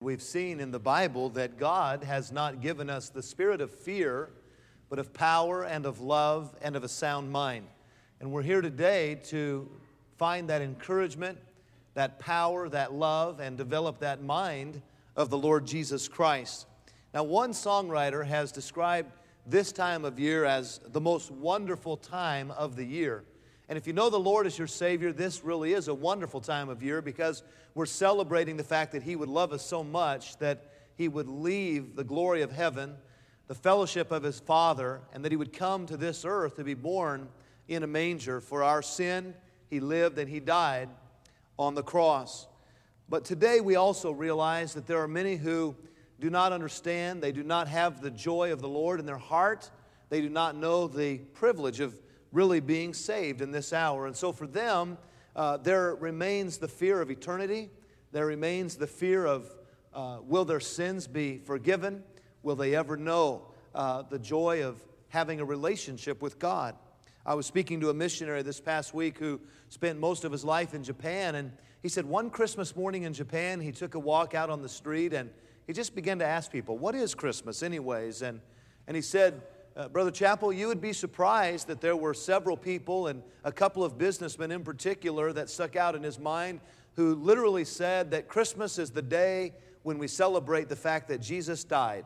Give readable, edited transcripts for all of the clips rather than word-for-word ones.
we've seen in the Bible that God has not given us the spirit of fear, but of power and of love and of a sound mind. And we're here today to find that encouragement, that power, that love, and develop that mind of the Lord Jesus Christ. Now, one songwriter has described this time of year as the most wonderful time of the year. And if you know the Lord as your Savior, this really is a wonderful time of year because we're celebrating the fact that He would love us so much that He would leave the glory of heaven, the fellowship of His Father, and that He would come to this earth to be born in a manger. For our sin, He lived and He died on the cross. But today we also realize that there are many who do not understand, they do not have the joy of the Lord in their heart, they do not know the privilege of really being saved in this hour. And so for them, there remains the fear of eternity. There remains the fear of will their sins be forgiven? Will they ever know the joy of having a relationship with God? I was speaking to a missionary this past week who spent most of his life in Japan, and he said one Christmas morning in Japan, he took a walk out on the street, and he just began to ask people, what is Christmas anyways? And he said, Brother Chappell, you would be surprised that there were several people, and a couple of businessmen in particular, that stuck out in his mind, who literally said that Christmas is the day when we celebrate the fact that Jesus died.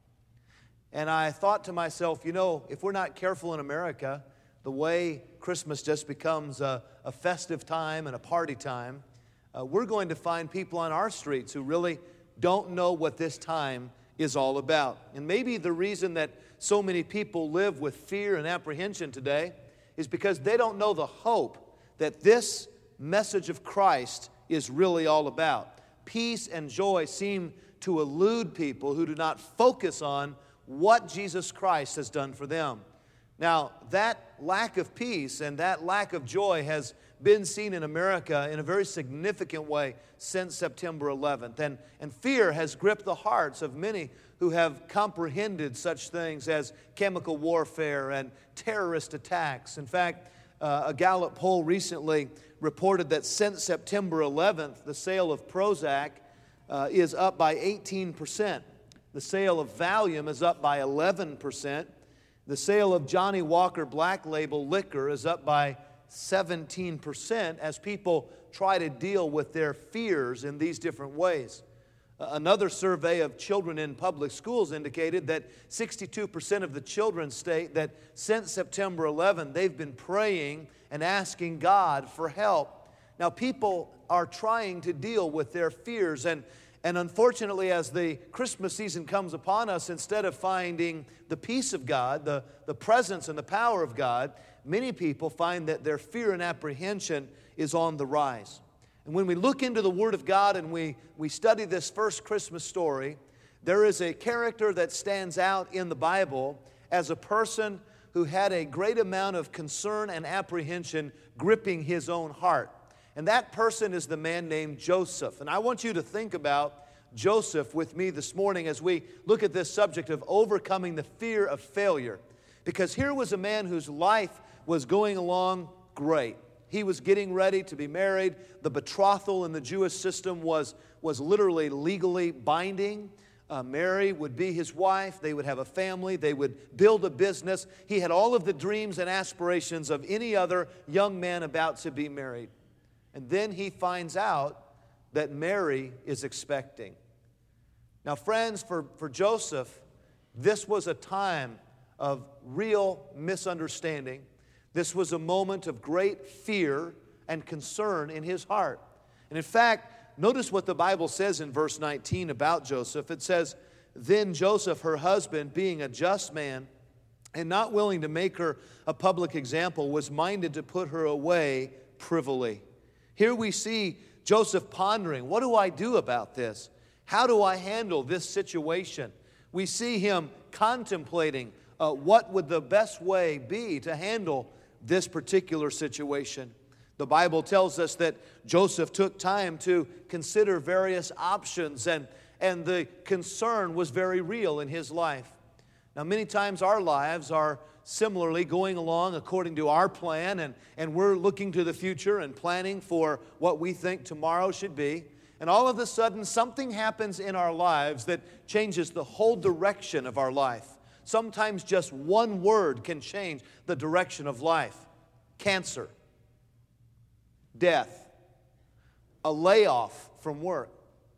And I thought to myself, you know, if we're not careful in America, the way Christmas just becomes a festive time and a party time, we're going to find people on our streets who really don't know what this time is all about. And maybe the reason that so many people live with fear and apprehension today is because they don't know the hope that this message of Christ is really all about. Peace and joy seem to elude people who do not focus on what Jesus Christ has done for them. Now, that lack of peace and that lack of joy has been seen in America in a very significant way since September 11th. And fear has gripped the hearts of many who have comprehended such things as chemical warfare and terrorist attacks. In fact, a Gallup poll recently reported that since September 11th, the sale of Prozac is up by 18%. The sale of Valium is up by 11%. The sale of Johnny Walker Black Label liquor is up by 17% as people try to deal with their fears in these different ways. Another survey of children in public schools indicated that 62% of the children state that since September 11, they've been praying and asking God for help. Now, people are trying to deal with their fears, and unfortunately, as the Christmas season comes upon us, instead of finding the peace of God, the presence and the power of God, many people find that their fear and apprehension is on the rise. And when we look into the Word of God and we study this first Christmas story, there is a character that stands out in the Bible as a person who had a great amount of concern and apprehension gripping his own heart. And that person is the man named Joseph. And I want you to think about Joseph with me this morning as we look at this subject of overcoming the fear of failure. Because here was a man whose life was going along great. He was getting ready to be married. The betrothal in the Jewish system was literally legally binding. Mary would be his wife. They would have a family. They would build a business. He had all of the dreams and aspirations of any other young man about to be married. And then he finds out that Mary is expecting. Now, friends, for Joseph, this was a time of real misunderstanding. This was a moment of great fear and concern in his heart. And in fact, notice what the Bible says in verse 19 about Joseph. It says, "Then Joseph, her husband, being a just man and not willing to make her a public example, was minded to put her away privily." Here we see Joseph pondering, what do I do about this? How do I handle this situation? We see him contemplating what would the best way be to handle this particular situation. The Bible tells us that Joseph took time to consider various options, and the concern was very real in his life. Now, many times our lives are similarly going along according to our plan, and we're looking to the future and planning for what we think tomorrow should be. and all of a sudden something happens in our lives that changes the whole direction of our life. Sometimes just one word can change the direction of life. Cancer, death, a layoff from work,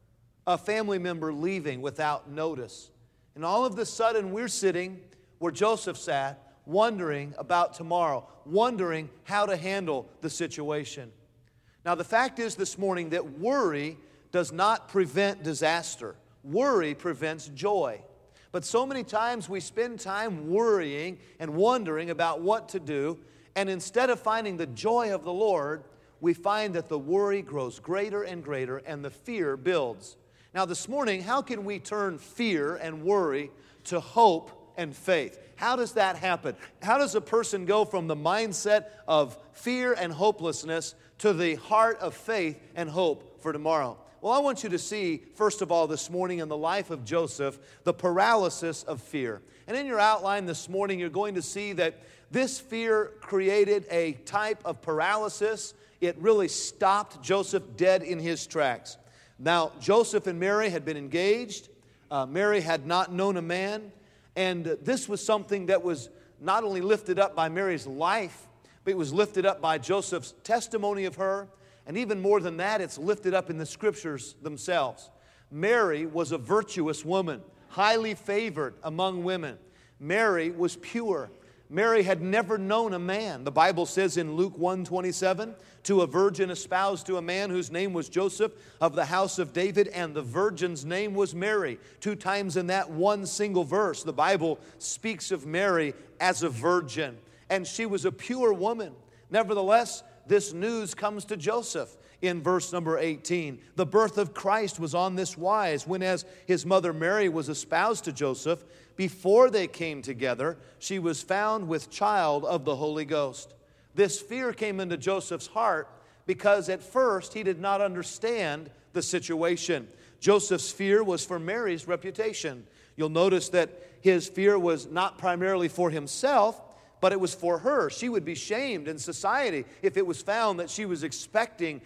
a family member leaving without notice. And all of a sudden we're sitting where Joseph sat, wondering about tomorrow, wondering how to handle the situation. Now, the fact is this morning that worry does not prevent disaster. Worry prevents joy. But so many times we spend time worrying and wondering about what to do, and instead of finding the joy of the Lord, we find that the worry grows greater and greater and the fear builds. Now, this morning, how can we turn fear and worry to hope and faith? How does that happen? How does a person go from the mindset of fear and hopelessness to the heart of faith and hope for tomorrow? Well, I want you to see, first of all, this morning in the life of Joseph, the paralysis of fear. And in your outline this morning, you're going to see that this fear created a type of paralysis. It really stopped Joseph dead in his tracks. Now, Joseph and Mary had been engaged. Mary had not known a man. And this was something that was not only lifted up by Mary's life, but it was lifted up by Joseph's testimony of her. And even more than that, it's lifted up in the Scriptures themselves. Mary was a virtuous woman, highly favored among women. Mary was pure. Mary had never known a man. The Bible says in Luke 1:27, to a virgin espoused to a man whose name was Joseph of the house of David, and the virgin's name was Mary. 2 times in that one single verse, the Bible speaks of Mary as a virgin, and she was a pure woman. Nevertheless, this news comes to Joseph in verse number 18. The birth of Christ was on this wise, when as his mother Mary was espoused to Joseph, before they came together, she was found with child of the Holy Ghost. This fear came into Joseph's heart because at first he did not understand the situation. Joseph's fear was for Mary's reputation. You'll notice that his fear was not primarily for himself, but it was for her. She would be shamed in society if it was found that she was expecting,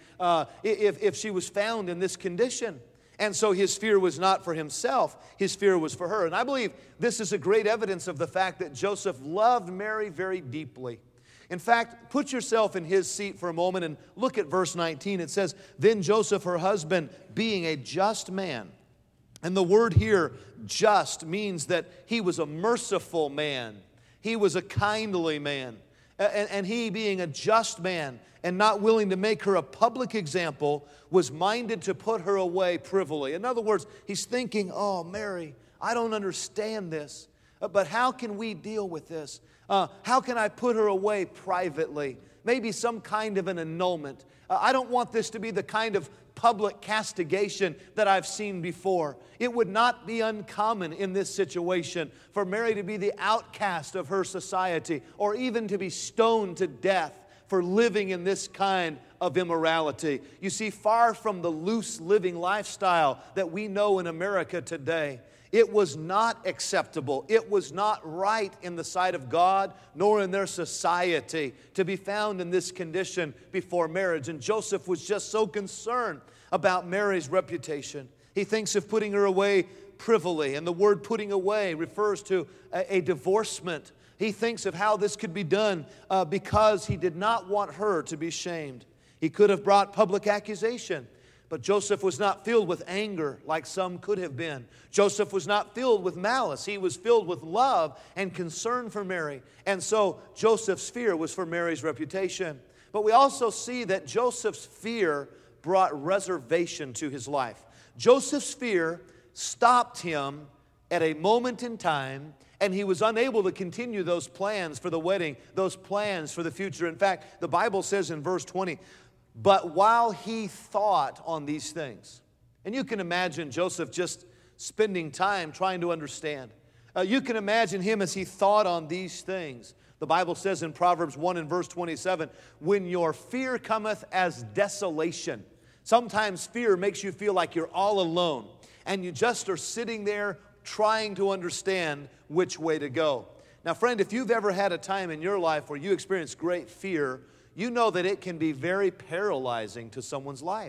if she was found in this condition. And so his fear was not for himself, his fear was for her. And I believe this is a great evidence of the fact that Joseph loved Mary very deeply. In fact, put yourself in his seat for a moment and look at verse 19. It says, then Joseph, her husband, being a just man. And the word here, just, means that he was a merciful man. He was a kindly man. And he, being a just man and not willing to make her a public example, was minded to put her away privily. In other words, he's thinking, oh, Mary, I don't understand this, but how can we deal with this? How can I put her away privately? Maybe some kind of an annulment. I don't want this to be the kind of public castigation that I've seen before. It would not be uncommon in this situation for Mary to be the outcast of her society, or even to be stoned to death for living in this kind of immorality. You see, far from the loose living lifestyle that we know in America today, it was not acceptable. It was not right in the sight of God, nor in their society, to be found in this condition before marriage. And Joseph was just so concerned about Mary's reputation. He thinks of putting her away privily, and the word putting away refers to a divorcement. He thinks of how this could be done because he did not want her to be shamed. He could have brought public accusation. But Joseph was not filled with anger like some could have been. Joseph was not filled with malice. He was filled with love and concern for Mary. And so Joseph's fear was for Mary's reputation. But we also see that Joseph's fear brought reservation to his life. Joseph's fear stopped him at a moment in time, and he was unable to continue those plans for the wedding, those plans for the future. In fact, the Bible says in verse 20, but while he thought on these things. And you can imagine Joseph just spending time trying to understand. You can imagine him as he thought on these things. The Bible says in Proverbs 1 and verse 27, when your fear cometh as desolation. Sometimes fear makes you feel like you're all alone, and you just are sitting there trying to understand which way to go. Now, friend, if you've ever had a time in your life where you experienced great fear, you know that it can be very paralyzing to someone's life.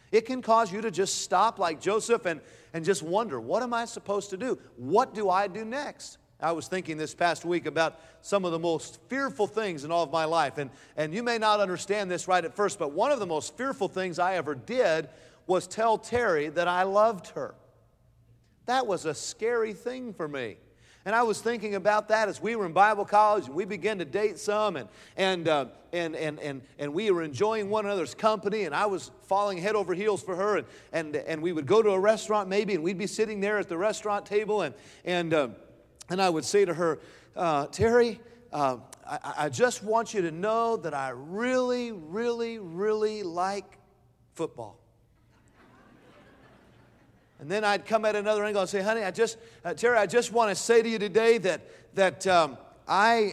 It can cause you to just stop like Joseph and just wonder, what am I supposed to do? What do I do next? I was thinking this past week about some of the most fearful things in all of my life. And you may not understand this right at first, but one of the most fearful things I ever did was tell Terry that I loved her. That was a scary thing for me. And I was thinking about that as we were in Bible college and we began to date some and we were enjoying one another's company, and I was falling head over heels for her, and we would go to a restaurant maybe, and we'd be sitting there at the restaurant table, and I would say to her, Terry, I just want you to know that I really, really, really like football. And then I'd come at another angle and say, honey, Terry, I just want to say to you today that I'm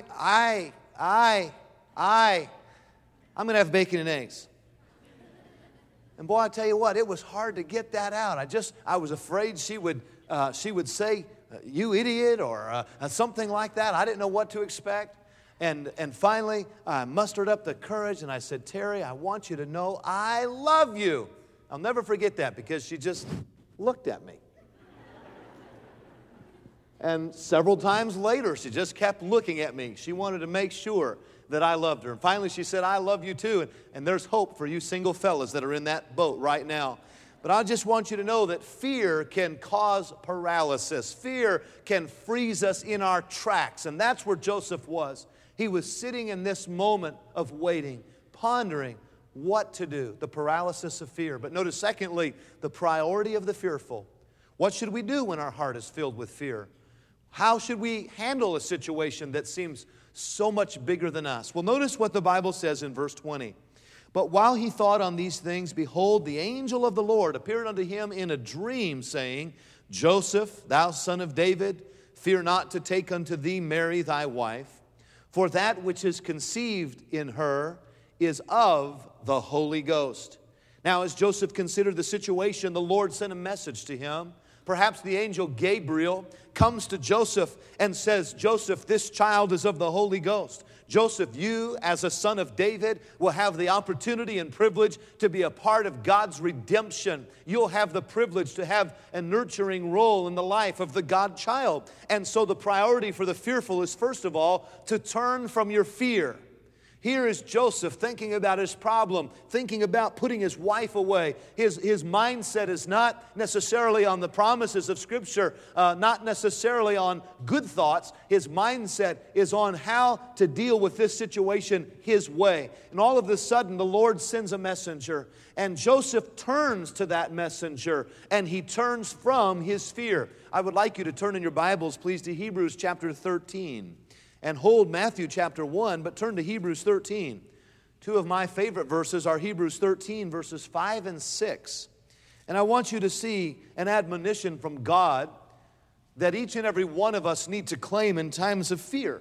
going to have bacon and eggs. And boy, I tell you what, it was hard to get that out. I was afraid she would say, you idiot, or something like that. I didn't know what to expect. And finally, I mustered up the courage and I said, Terry, I want you to know I love you. I'll never forget that because she just looked at me. And several times later, she just kept looking at me. She wanted to make sure that I loved her. And finally, she said, I love you too. And there's hope for you single fellas that are in that boat right now. But I just want you to know that fear can cause paralysis. Fear can freeze us in our tracks. And that's where Joseph was. He was sitting in this moment of waiting, pondering what to do, the paralysis of fear. But notice, secondly, the priority of the fearful. What should we do when our heart is filled with fear? How should we handle a situation that seems so much bigger than us? Well, notice what the Bible says in verse 20. But while he thought on these things, behold, the angel of the Lord appeared unto him in a dream, saying, Joseph, thou son of David, fear not to take unto thee Mary thy wife, for that which is conceived in her is of the Holy Ghost. Now, as Joseph considered the situation, the Lord sent a message to him. Perhaps the angel Gabriel comes to Joseph and says, Joseph, this child is of the Holy Ghost. Joseph, you as a son of David will have the opportunity and privilege to be a part of God's redemption. You'll have the privilege to have a nurturing role in the life of the God child. And so the priority for the fearful is, first of all, to turn from your fear. Here is Joseph thinking about his problem, thinking about putting his wife away. His mindset is not necessarily on the promises of Scripture, not necessarily on good thoughts. His mindset is on how to deal with this situation his way. And all of a sudden, the Lord sends a messenger. And Joseph turns to that messenger, and he turns from his fear. I would like you to turn in your Bibles, please, to Hebrews chapter 13. And hold Matthew chapter 1, but turn to Hebrews 13. Two of my favorite verses are Hebrews 13, verses 5 and 6. And I want you to see an admonition from God that each and every one of us need to claim in times of fear.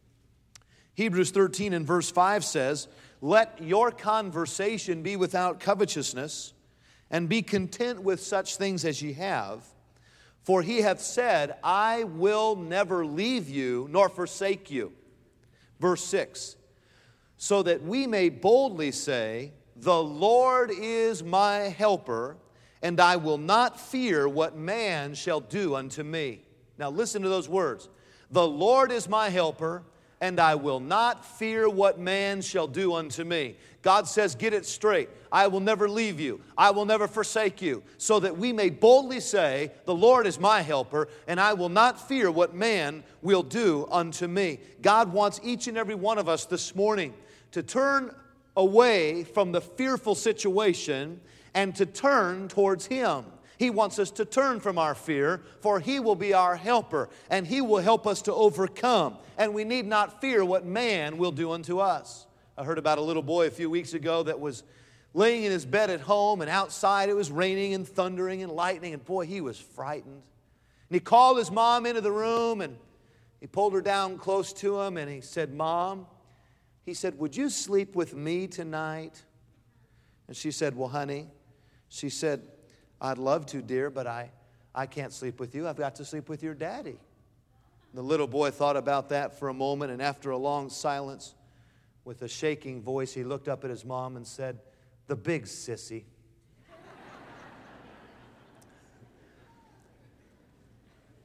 Hebrews 13 and verse 5 says, let your conversation be without covetousness, and be content with such things as ye have. For he hath said, I will never leave you nor forsake you. Verse 6, so that we may boldly say, the Lord is my helper, and I will not fear what man shall do unto me. Now listen to those words. The Lord is my helper, and I will not fear what man shall do unto me. God says, get it straight. I will never leave you. I will never forsake you. So that we may boldly say, the Lord is my helper, and I will not fear what man will do unto me. God wants each and every one of us this morning to turn away from the fearful situation and to turn towards Him. He wants us to turn from our fear, for He will be our helper, and He will help us to overcome. And we need not fear what man will do unto us. I heard about a little boy a few weeks ago that was laying in his bed at home, and outside it was raining and thundering and lightning, and boy, he was frightened. And he called his mom into the room, and he pulled her down close to him, and he said, Mom, he said, would you sleep with me tonight? And she said, well, honey, she said, I'd love to, dear, but I can't sleep with you. I've got to sleep with your daddy. The little boy thought about that for a moment, and after a long silence, with a shaking voice, he looked up at his mom and said, the big sissy.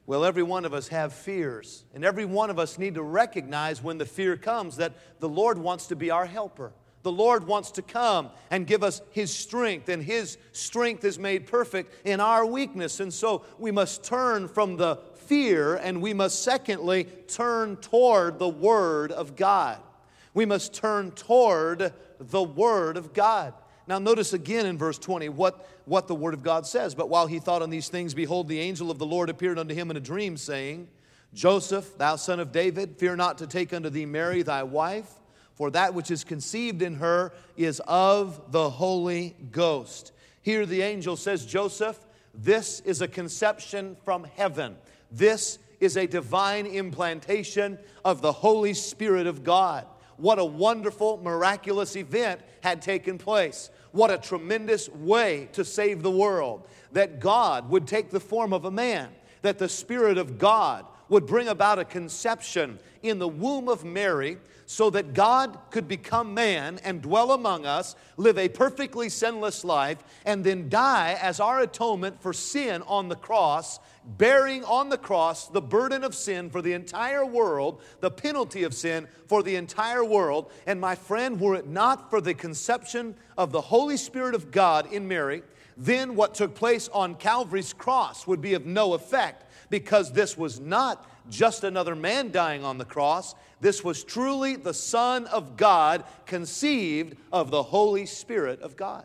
Well, every one of us have fears, and every one of us need to recognize when the fear comes that the Lord wants to be our helper. The Lord wants to come and give us His strength, and His strength is made perfect in our weakness. And so we must turn from the fear, and we must secondly turn toward the Word of God. We must turn toward the Word of God. Now notice again in verse 20 what the Word of God says. But while he thought on these things, behold, the angel of the Lord appeared unto him in a dream, saying, Joseph, thou son of David, fear not to take unto thee Mary thy wife, for that which is conceived in her is of the Holy Ghost. Here the angel says, Joseph, this is a conception from heaven. This is a divine implantation of the Holy Spirit of God. What a wonderful, miraculous event had taken place. What a tremendous way to save the world. That God would take the form of a man. That the Spirit of God would bring about a conception in the womb of Mary so that God could become man and dwell among us, live a perfectly sinless life, and then die as our atonement for sin on the cross, bearing on the cross the burden of sin for the entire world, the penalty of sin for the entire world. And my friend, were it not for the conception of the Holy Spirit of God in Mary, then what took place on Calvary's cross would be of no effect, because this was not just another man dying on the cross. This was truly the Son of God, conceived of the Holy Spirit of God.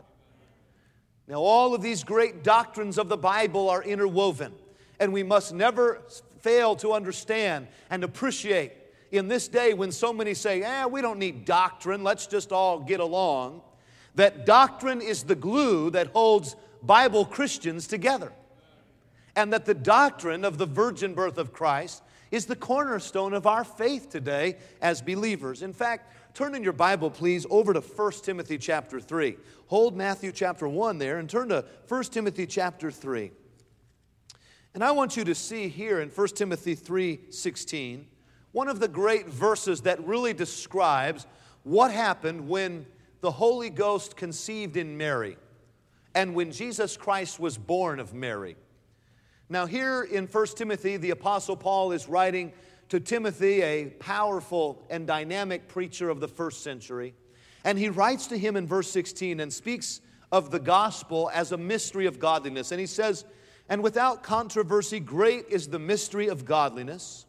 Now, all of these great doctrines of the Bible are interwoven, and we must never fail to understand and appreciate in this day when so many say, we don't need doctrine, let's just all get along, that doctrine is the glue that holds Bible Christians together. And that the doctrine of the virgin birth of Christ is the cornerstone of our faith today as believers. In fact, turn in your Bible, please, over to 1 Timothy chapter 3. Hold Matthew chapter 1 there and turn to 1 Timothy chapter 3. And I want you to see here in 1 Timothy 3:16, one of the great verses that really describes what happened when the Holy Ghost conceived in Mary and when Jesus Christ was born of Mary. Now here in 1 Timothy, the Apostle Paul is writing to Timothy, a powerful and dynamic preacher of the first century. And he writes to him in verse 16 and speaks of the gospel as a mystery of godliness. And he says, and without controversy, great is the mystery of godliness.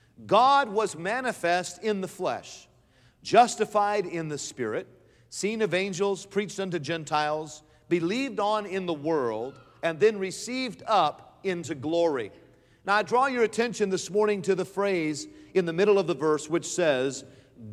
God was manifest in the flesh, justified in the Spirit, seen of angels, preached unto Gentiles, believed on in the world, and then received up into glory. Now I draw your attention this morning to the phrase in the middle of the verse which says,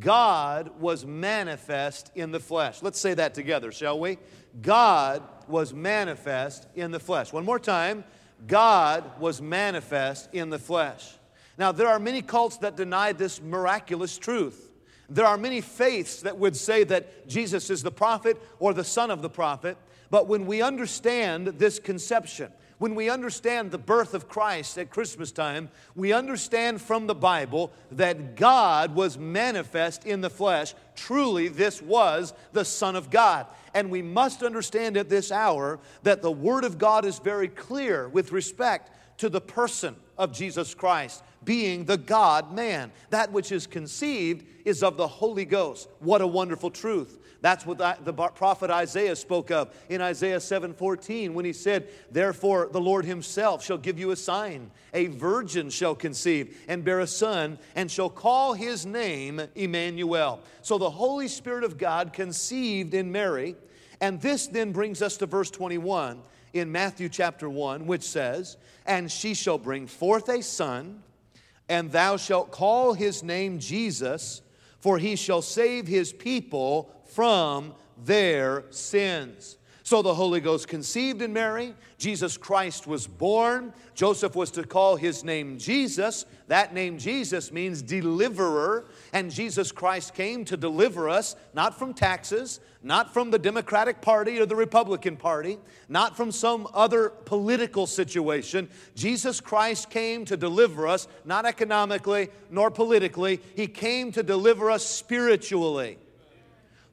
God was manifest in the flesh. Let's say that together, shall we? God was manifest in the flesh. One more time. God was manifest in the flesh. Now there are many cults that deny this miraculous truth. There are many faiths that would say that Jesus is the prophet or the son of the prophet. But when we understand this conception, when we understand the birth of Christ at Christmas time, we understand from the Bible that God was manifest in the flesh. Truly, this was the Son of God. And we must understand at this hour that the Word of God is very clear with respect to the person of Jesus Christ, being the God-man. That which is conceived is of the Holy Ghost. What a wonderful truth. That's what the prophet Isaiah spoke of in Isaiah 7:14 when he said, therefore the Lord himself shall give you a sign. A virgin shall conceive and bear a son and shall call his name Emmanuel. So the Holy Spirit of God conceived in Mary. And this then brings us to verse 21 in Matthew chapter 1, which says, and she shall bring forth a son, and thou shalt call his name Jesus, for he shall save his people from their sins. So the Holy Ghost conceived in Mary. Jesus Christ was born. Joseph was to call his name Jesus. That name Jesus means deliverer. And Jesus Christ came to deliver us, not from taxes, not from the Democratic Party or the Republican Party, not from some other political situation. Jesus Christ came to deliver us, not economically nor politically. He came to deliver us spiritually.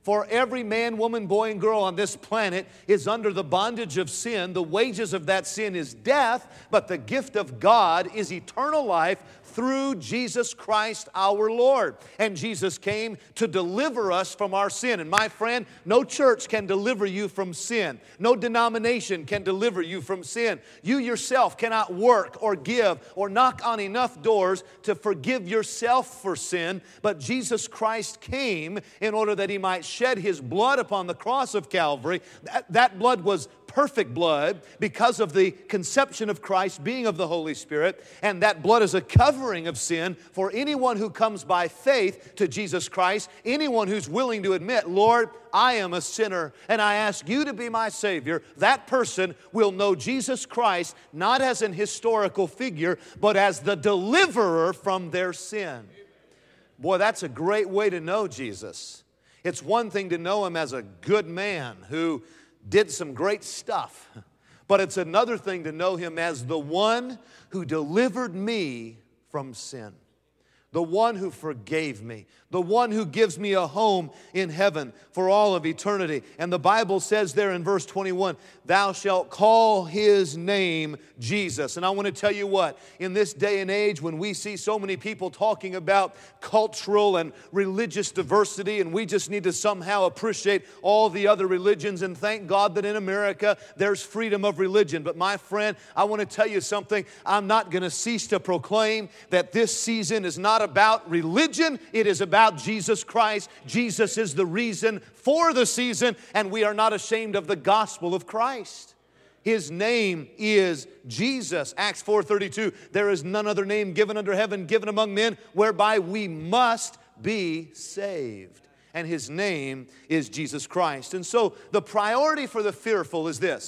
For every man, woman, boy, and girl on this planet is under the bondage of sin. The wages of that sin is death, but the gift of God is eternal life through Jesus Christ our Lord. And Jesus came to deliver us from our sin. And my friend, no church can deliver you from sin. No denomination can deliver you from sin. You yourself cannot work or give or knock on enough doors to forgive yourself for sin. But Jesus Christ came in order that He might shed His blood upon the cross of Calvary. That blood was perfect blood because of the conception of Christ being of the Holy Spirit, and that blood is a covering of sin for anyone who comes by faith to Jesus Christ, anyone who's willing to admit, Lord, I am a sinner and I ask you to be my Savior. That person will know Jesus Christ not as an historical figure, but as the deliverer from their sin. Boy, that's a great way to know Jesus. It's one thing to know Him as a good man who did some great stuff, but it's another thing to know Him as the one who delivered me from sin, the one who forgave me, the one who gives me a home in heaven for all of eternity. And the Bible says there in verse 21, thou shalt call His name Jesus. And I want to tell you what, in this day and age when we see so many people talking about cultural and religious diversity, and we just need to somehow appreciate all the other religions, and thank God that in America there's freedom of religion. But my friend, I want to tell you something. I'm not going to cease to proclaim that this season is not about religion. It is about Jesus Christ. Jesus is the reason for the season, and we are not ashamed of the gospel of Christ. His name is Jesus. Acts 4:32, there is none other name given under heaven, given among men, whereby we must be saved. And His name is Jesus Christ. And so the priority for the fearful is this: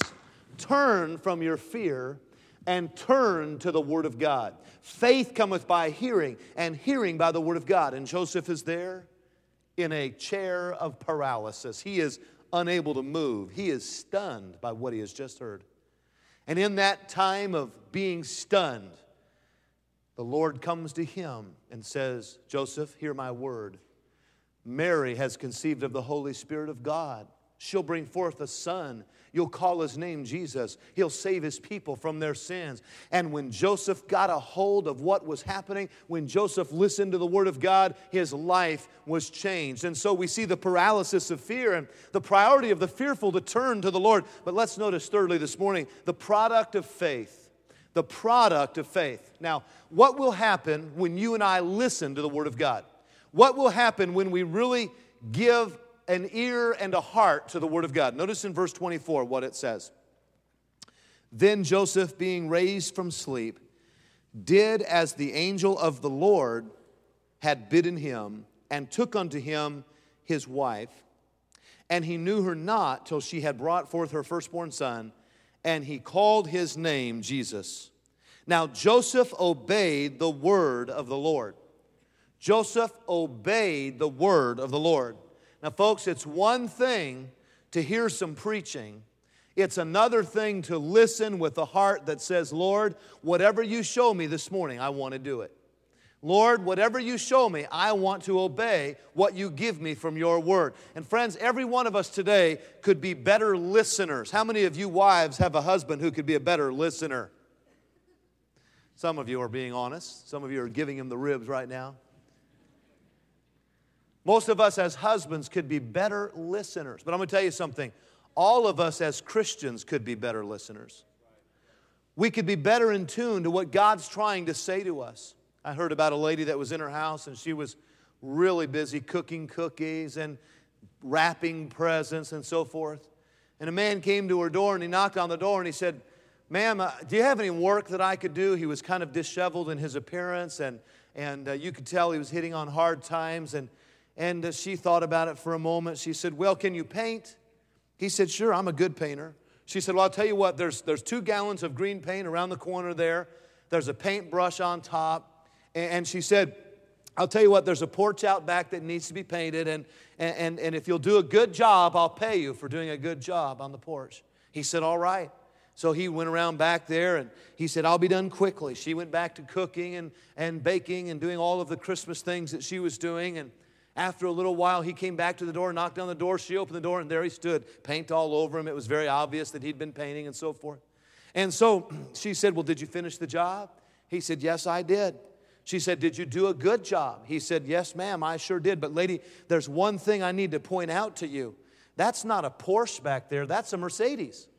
turn from your fear and turn to the Word of God. Faith cometh by hearing, and hearing by the Word of God. And Joseph is there in a chair of paralysis. He is unable to move. He is stunned by what he has just heard. And in that time of being stunned, the Lord comes to him and says, Joseph, hear my word. Mary has conceived of the Holy Spirit of God. She'll bring forth a son. You'll call His name Jesus. He'll save His people from their sins. And when Joseph got a hold of what was happening, when Joseph listened to the Word of God, his life was changed. And so we see the paralysis of fear and the priority of the fearful to turn to the Lord. But let's notice thirdly this morning, the product of faith. The product of faith. Now, what will happen when you and I listen to the Word of God? What will happen when we really give an ear and a heart to the Word of God? Notice in verse 24 what it says. Then Joseph, being raised from sleep, did as the angel of the Lord had bidden him, and took unto him his wife. And he knew her not till she had brought forth her firstborn son, and he called his name Jesus. Now Joseph obeyed the word of the Lord. Joseph obeyed the word of the Lord. Now, folks, it's one thing to hear some preaching. It's another thing to listen with a heart that says, Lord, whatever you show me this morning, I want to do it. Lord, whatever you show me, I want to obey what you give me from your word. And friends, every one of us today could be better listeners. How many of you wives have a husband who could be a better listener? Some of you are being honest. Some of you are giving him the ribs right now. Most of us as husbands could be better listeners. But I'm going to tell you something. All of us as Christians could be better listeners. We could be better in tune to what God's trying to say to us. I heard about a lady that was in her house and she was really busy cooking cookies and wrapping presents and so forth. And a man came to her door and he knocked on the door and he said, ma'am, do you have any work that I could do? He was kind of disheveled in his appearance and you could tell he was hitting on hard times. And she thought about it for a moment. She said, well, can you paint? He said, sure, I'm a good painter. She said, well, I'll tell you what, there's 2 gallons of green paint around the corner there. There's a paintbrush on top. And she said, I'll tell you what, there's a porch out back that needs to be painted. And if you'll do a good job, I'll pay you for doing a good job on the porch. He said, all right. So he went around back there and he said, I'll be done quickly. She went back to cooking and baking and doing all of the Christmas things that she was doing. And After a little while, he came back to the door, knocked on the door. She opened the door, and there he stood, paint all over him. It was very obvious that he'd been painting and so forth. And so she said, well, did you finish the job? He said, yes, I did. She said, did you do a good job? He said, yes, ma'am, I sure did. But lady, there's one thing I need to point out to you. That's not a Porsche back there. That's a Mercedes.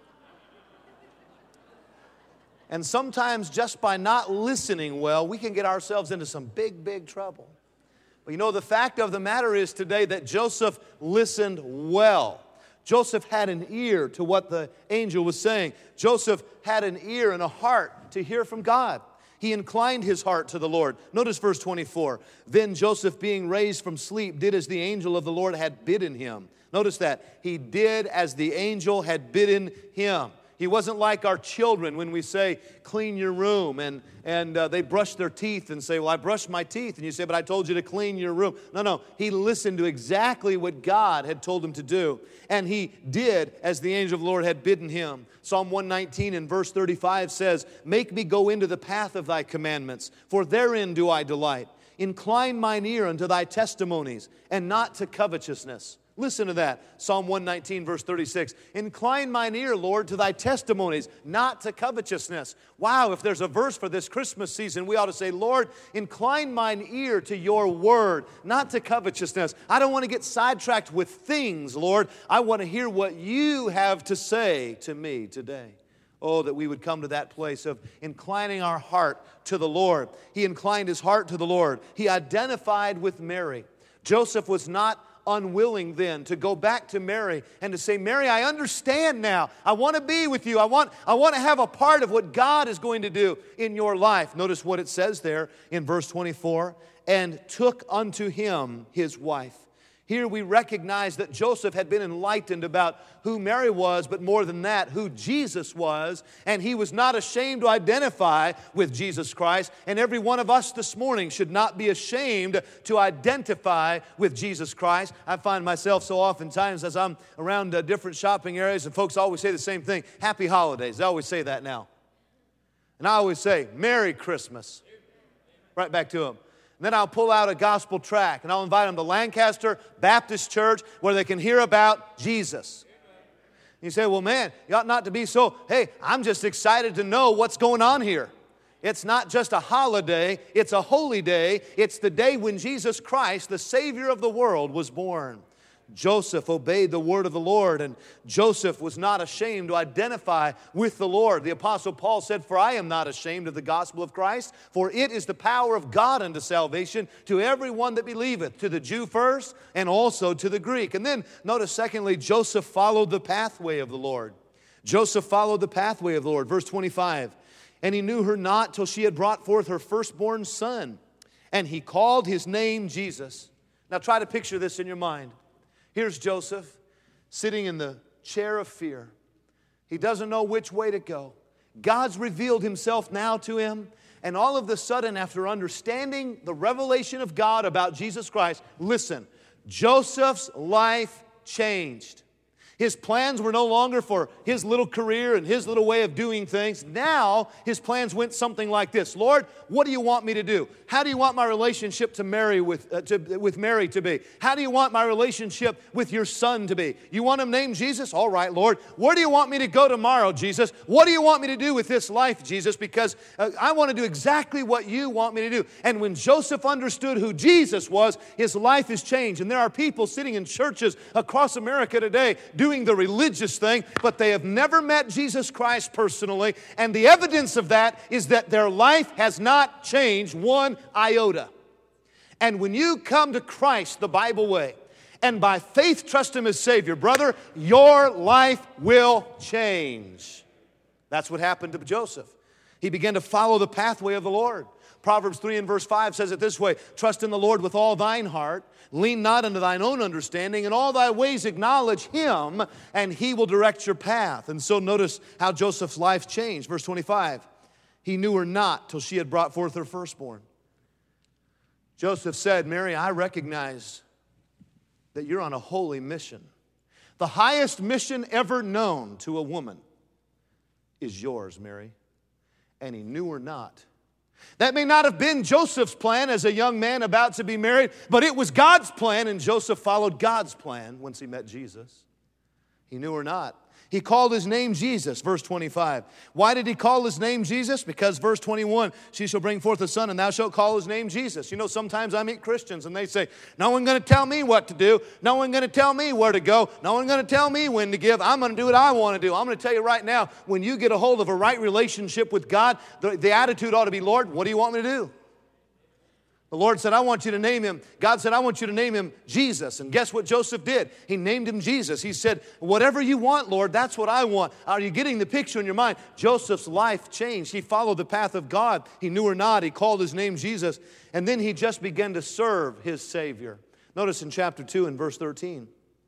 And sometimes just by not listening well, we can get ourselves into some big, big trouble. But you know, the fact of the matter is today that Joseph listened well. Joseph had an ear to what the angel was saying. Joseph had an ear and a heart to hear from God. He inclined his heart to the Lord. Notice verse 24. Then Joseph, being raised from sleep, did as the angel of the Lord had bidden him. Notice that. He did as the angel had bidden him. He wasn't like our children when we say, clean your room, and they brush their teeth and say, well, I brushed my teeth. And you say, but I told you to clean your room. No. He listened to exactly what God had told him to do. And he did as the angel of the Lord had bidden him. Psalm 119 and verse 35 says, make me go into the path of thy commandments, for therein do I delight. Incline mine ear unto thy testimonies, and not to covetousness. Listen to that. Psalm 119, verse 36. Incline mine ear, Lord, to thy testimonies, not to covetousness. Wow, if there's a verse for this Christmas season, we ought to say, Lord, incline mine ear to your word, not to covetousness. I don't want to get sidetracked with things, Lord. I want to hear what you have to say to me today. Oh, that we would come to that place of inclining our heart to the Lord. He inclined his heart to the Lord. He identified with Mary. Joseph was not unwilling then to go back to Mary and to say, Mary, I understand now. I want to be with you. I want to have a part of what God is going to do in your life. Notice what it says there in verse 24. And took unto him his wife. Here we recognize that Joseph had been enlightened about who Mary was, but more than that, who Jesus was. And he was not ashamed to identify with Jesus Christ. And every one of us this morning should not be ashamed to identify with Jesus Christ. I find myself so oftentimes as I'm around different shopping areas, and folks always say the same thing, Happy Holidays. They always say that now. And I always say, Merry Christmas. Right back to them. Then I'll pull out a gospel tract and I'll invite them to Lancaster Baptist Church where they can hear about Jesus. You say, well, man, you ought not to be so, hey, I'm just excited to know what's going on here. It's not just a holiday, it's a holy day. It's the day when Jesus Christ, the Savior of the world, was born. Joseph obeyed the word of the Lord, and Joseph was not ashamed to identify with the Lord. The Apostle Paul said, for I am not ashamed of the gospel of Christ, for it is the power of God unto salvation to everyone that believeth, to the Jew first, and also to the Greek. And then, notice secondly, Joseph followed the pathway of the Lord. Joseph followed the pathway of the Lord. Verse 25, and he knew her not till she had brought forth her firstborn son, and he called his name Jesus. Now try to picture this in your mind. Here's Joseph sitting in the chair of fear. He doesn't know which way to go. God's revealed himself now to him. And all of a sudden, after understanding the revelation of God about Jesus Christ, listen, Joseph's life changed. His plans were no longer for his little career and his little way of doing things. Now, his plans went something like this. Lord, what do you want me to do? How do you want my relationship with Mary to be? How do you want my relationship with your son to be? You want him named Jesus? All right, Lord. Where do you want me to go tomorrow, Jesus? What do you want me to do with this life, Jesus? Because I want to do exactly what you want me to do. And when Joseph understood who Jesus was, his life has changed. And there are people sitting in churches across America today doing the religious thing, but they have never met Jesus Christ personally. And the evidence of that is that their life has not changed one iota. And when you come to Christ the Bible way, and by faith trust Him as Savior, brother, your life will change. That's what happened to Joseph. He began to follow the pathway of the Lord. Proverbs 3 and verse 5 says it this way, trust in the Lord with all thine heart, lean not unto thine own understanding, in all thy ways acknowledge Him, and He will direct your path. And so notice how Joseph's life changed. Verse 25, he knew her not till she had brought forth her firstborn. Joseph said, Mary, I recognize that you're on a holy mission. The highest mission ever known to a woman is yours, Mary. And he knew her not That may not have been Joseph's plan as a young man about to be married, but it was God's plan, and Joseph followed God's plan once he met Jesus. He knew or not. He called his name Jesus, verse 25. Why did he call his name Jesus? Because verse 21, she shall bring forth a son, and thou shalt call his name Jesus. You know, sometimes I meet Christians, and they say, no one's going to tell me what to do. No one's going to tell me where to go. No one's going to tell me when to give. I'm going to do what I want to do. I'm going to tell you right now, when you get a hold of a right relationship with God, the attitude ought to be, Lord, what do you want me to do? The Lord said, I want you to name him. God said, I want you to name him Jesus. And guess what Joseph did? He named him Jesus. He said, whatever you want, Lord, that's what I want. Are you getting the picture in your mind? Joseph's life changed. He followed the path of God. He knew or not. He called his name Jesus. And then he just began to serve his Savior. Notice in chapter 2 and verse 13,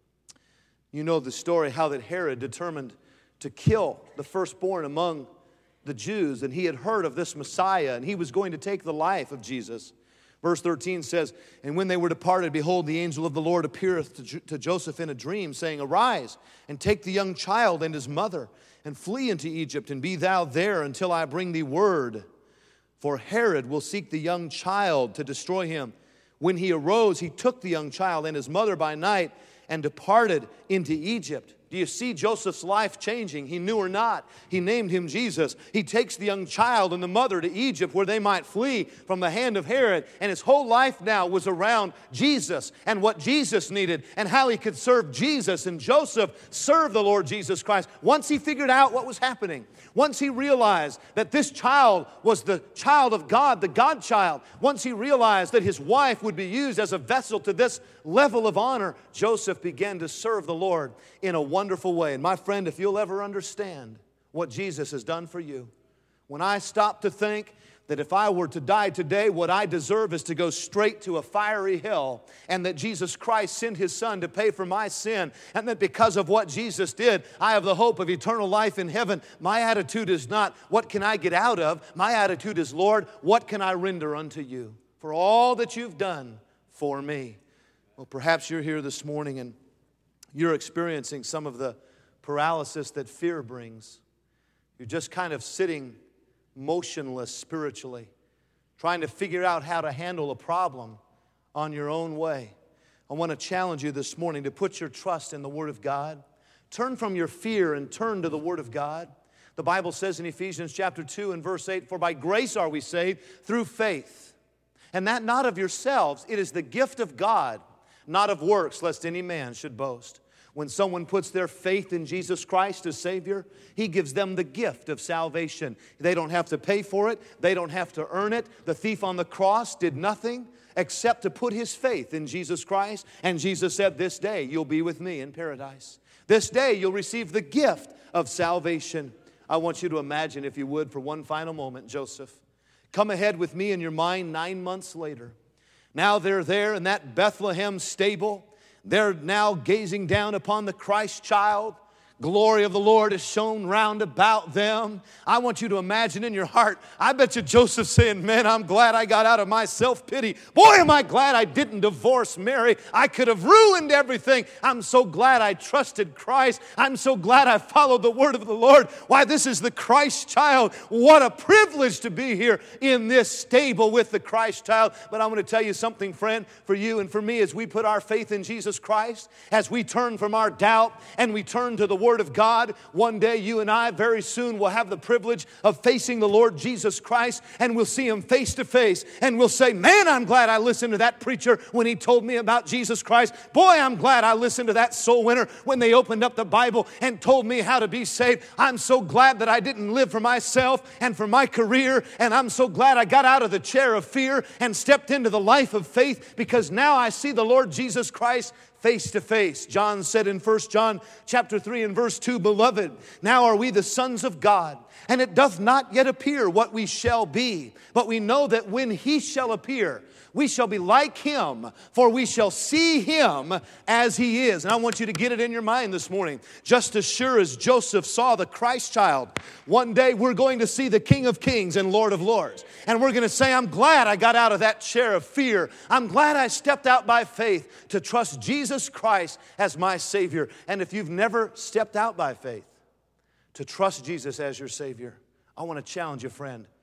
you know the story, how that Herod determined to kill the firstborn among the Jews. And he had heard of this Messiah, and he was going to take the life of Jesus. Verse 13 says, and when they were departed, behold, the angel of the Lord appeareth to Joseph in a dream, saying, arise, and take the young child and his mother, and flee into Egypt, and be thou there until I bring thee word. For Herod will seek the young child to destroy him. When he arose, he took the young child and his mother by night, and departed into Egypt. Do you see Joseph's life changing? He knew or not. He named him Jesus. He takes the young child and the mother to Egypt where they might flee from the hand of Herod. And his whole life now was around Jesus and what Jesus needed and how he could serve Jesus. And Joseph served the Lord Jesus Christ. Once he figured out what was happening, once he realized that this child was the child of God, the God child, once he realized that his wife would be used as a vessel to this level of honor, Joseph began to serve the Lord in a wonderful way. And my friend, if you'll ever understand what Jesus has done for you, when I stop to think that if I were to die today, what I deserve is to go straight to a fiery hell, and that Jesus Christ sent His Son to pay for my sin, and that because of what Jesus did, I have the hope of eternal life in heaven, my attitude is not, what can I get out of? My attitude is, Lord, what can I render unto you for all that you've done for me? Well, perhaps you're here this morning and you're experiencing some of the paralysis that fear brings. You're just kind of sitting motionless spiritually, trying to figure out how to handle a problem on your own way. I want to challenge you this morning to put your trust in the Word of God. Turn from your fear and turn to the Word of God. The Bible says in Ephesians chapter 2 and verse 8, for by grace are we saved through faith, and that not of yourselves, it is the gift of God, not of works, lest any man should boast. When someone puts their faith in Jesus Christ as Savior, He gives them the gift of salvation. They don't have to pay for it. They don't have to earn it. The thief on the cross did nothing except to put his faith in Jesus Christ. And Jesus said, this day you'll be with me in paradise. This day you'll receive the gift of salvation. I want you to imagine, if you would, for one final moment, Joseph. Come ahead with me in your mind 9 months later. Now they're there in that Bethlehem stable. They're now gazing down upon the Christ child. Glory of the Lord is shown round about them. I want you to imagine in your heart, I bet you Joseph saying, man, I'm glad I got out of my self-pity. Boy, am I glad I didn't divorce Mary. I could have ruined everything. I'm so glad I trusted Christ. I'm so glad I followed the word of the Lord. Why, this is the Christ child. What a privilege to be here in this stable with the Christ child. But I'm going to tell you something, friend, for you and for me, as we put our faith in Jesus Christ, as we turn from our doubt and we turn to the Word of God, one day you and I very soon will have the privilege of facing the Lord Jesus Christ, and we'll see Him face to face, and we'll say, man, I'm glad I listened to that preacher when he told me about Jesus Christ. Boy, I'm glad I listened to that soul winner when they opened up the Bible and told me how to be saved. I'm so glad that I didn't live for myself and for my career, and I'm so glad I got out of the chair of fear and stepped into the life of faith, because now I see the Lord Jesus Christ face to face. John said in 1 John chapter 3 and verse 2, beloved, now are we the sons of God, and it doth not yet appear what we shall be, but we know that when He shall appear, we shall be like Him, for we shall see Him as He is. And I want you to get it in your mind this morning. Just as sure as Joseph saw the Christ child, one day we're going to see the King of Kings and Lord of Lords. And we're going to say, I'm glad I got out of that chair of fear. I'm glad I stepped out by faith to trust Jesus Christ as my Savior. And if you've never stepped out by faith to trust Jesus as your Savior, I want to challenge you, friend.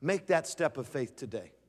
Make that step of faith today.